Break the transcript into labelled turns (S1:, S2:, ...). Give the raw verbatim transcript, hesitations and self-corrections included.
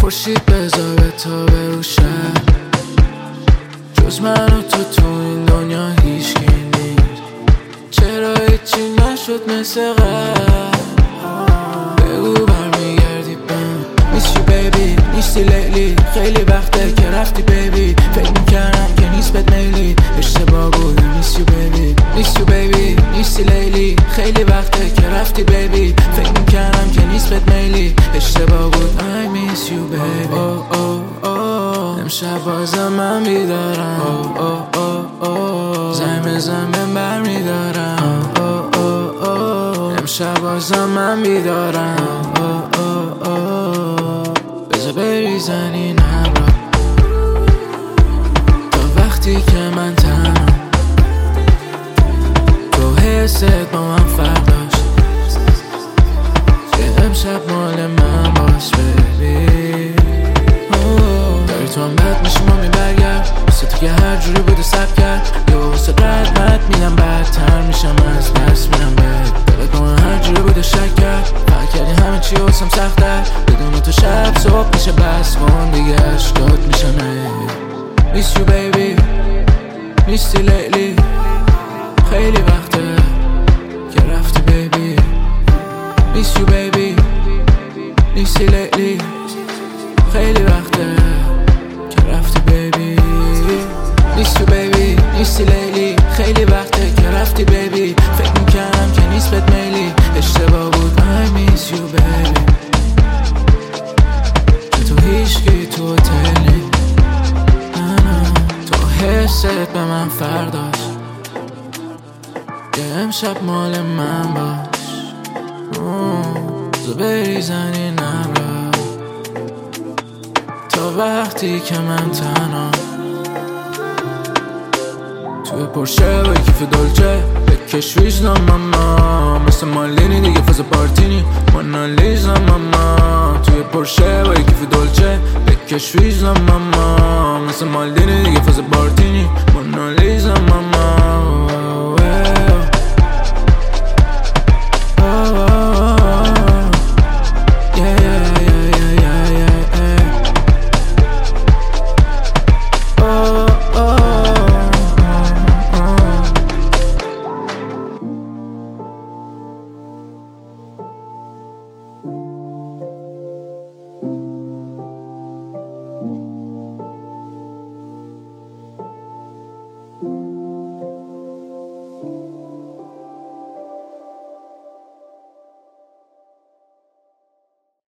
S1: خورشید بذار به تا به رو شهر، جز من و تو تو این دنیا هیچکی نیست. چرا هیچی نشد مثل قبل؟ بگو برمیگردی بهم. Miss you baby نیستی لیلی، خیلی وقته که رفتی بیبی. فکر میکردم که نیست بهت میلی، اشتباه بود. Miss you baby Miss you baby نیستی لیلی، خیلی وقته که رفتی بیبی. فکر میکردم که نیست بهت میلی، اشتباه بود. I miss you baby. oh oh oh امشب بازم من بیدارم. oh oh oh oh زنگ بزن من برمیدارم. oh oh oh امشب بازم من بیدارم. oh oh oh بذار بریزن این ابرا تا وقتی که من تنها. تو حست با من فرق داشت که امشب مال من باش ببین. داری تو هم بد میشی مامی برگرد، واسه تو که هر جوری بوده سب کرد. یا واسه قد مد میدم بدتر میشم از دست میرم بد. دلت با من هر جوری بوده شک کرد، فکر کردی همه چی واسم سخته. بدون تو شب صبح میشه بس کن دیگه اشکات میشن. Miss you baby نیستی لیلی، خیلی وقته که رفتی بیبی. Miss you baby نیستی لیلی، خیلی وقته که رفتی بیبی. Miss you baby نیستی لیلی، خیلی وقته که رفتی بیبی. فکر میکردم که نیست بهت میلی، اشتباه بود. I miss you baby که تو هیچکی تو هتلی. نه نه تو حست به من فرداش که امشب مال من باش. تو بریزن این ابرا تا وقتی که من تنها. توی پرشه با کیف دولچه بکش ویزنم ماما، مثل مالینی دیگه فاز پارتینی مونالیزا ماما. توی پرشه با کیف دولچه بکش ویزنم ماما، مثل مالینی دیگه فاز پارتینی مونالیزا ماما.